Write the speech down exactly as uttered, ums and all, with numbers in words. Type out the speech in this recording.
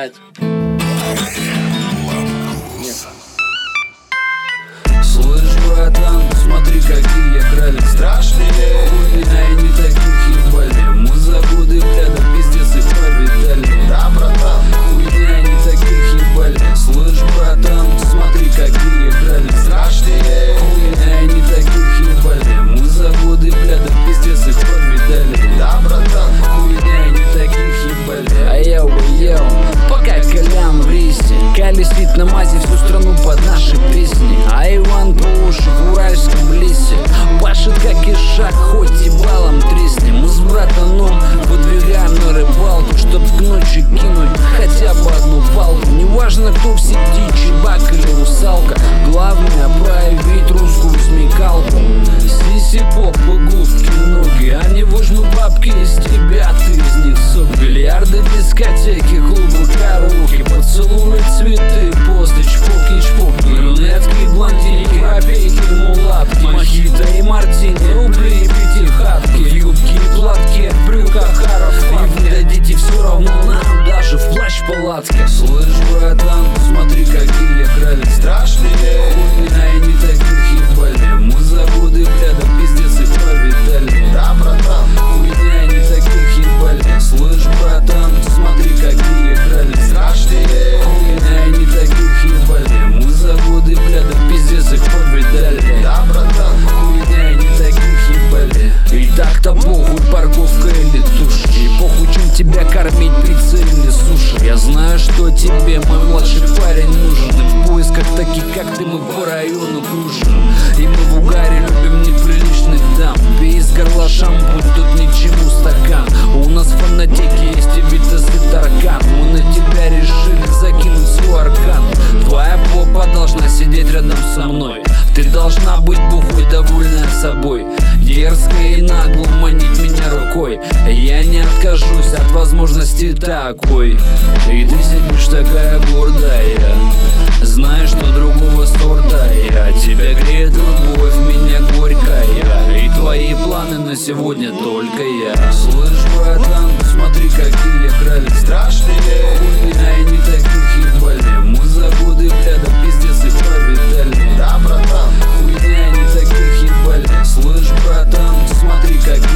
блядь. Слышь, братан, смотри, какие крали страшные. Хуйня и не таких ебали. Мы за годы, бля, да пиздец их повидали. Да, братан, хуйня и не таких ебали. Слышь, братан, смотри, какие крали страшные. Хуйня и не таких ебали. Мы за годы, бля, да пиздец их повидали. Да, братан, хуйня и не таких ебали. А йоу, йоу, пока Колян в ристе колесит на мазе всю страну под наши песни. А Иван по уши в уральском лесе пашет как ишак, хоть и балом тресни. Мы с братаном выдвигаем на рыбалку, чтоб к ночи кинуть хотя бы одну палку. Неважно, кто в сети, чебак или русалка, главное проявить русскую смекалку. Сиси-поп и губки ноги, они выжмут бабки из тебя, ты из них сок. Бильярды, дискотеки, клубы, караоке, поцелуи, цветы, посты, чпоки, чпоки, брюнетки, блондинки, копейки, мулатки, мохито и мартини, рубли и пятихатки, в юбке и платке, в брюках аэрофлаг. И вы дадите все равно нам, даже в плащ-палатке. Слышь, братан, смотри, какие крали страшные. Хуйня и не таких ебали. Мы за годы, бля, да пиздец их повидали. Да, братан, хуйня и не таких ебали. Слышь, братан, смотри, какие крали страшные. Хуйня и не таких ебали. Мы за годы, бля, да пиздец их повидали. Да, братан, хуйня и не таких ебали. И так-то похуй, парковка или тушь, и похуй, чем тебя кормить, пицца или суши. Я знаю, что тебе мой младший парень нужен, и в поисках таких, как ты, мы по району кружим. И мы в угаре любим неприличных дам. Пей из горла шампунь, тут ничему стакан. У нас в фонотеке есть и Витас и Таркан. Мы на тебя решили закинуть свой аркан. Твоя попа должна сидеть рядом со мной. Ты должна быть бухой, довольная собой, дерзкой и нагло манить меня рукой. Я не откажусь от возможности такой. И ты сидишь такая гордая, знаешь, что другого сорта я. Тебя греет любовь, меня горькая, и твои планы на сегодня только я. Слышь, братан, смотри, какие крали страшные. Хуйня и не таких ебали. Мы за годы, бля, да пиздец их повидали. Да, братан, хуйня и не таких ебали. Слышь, братан, смотри, какие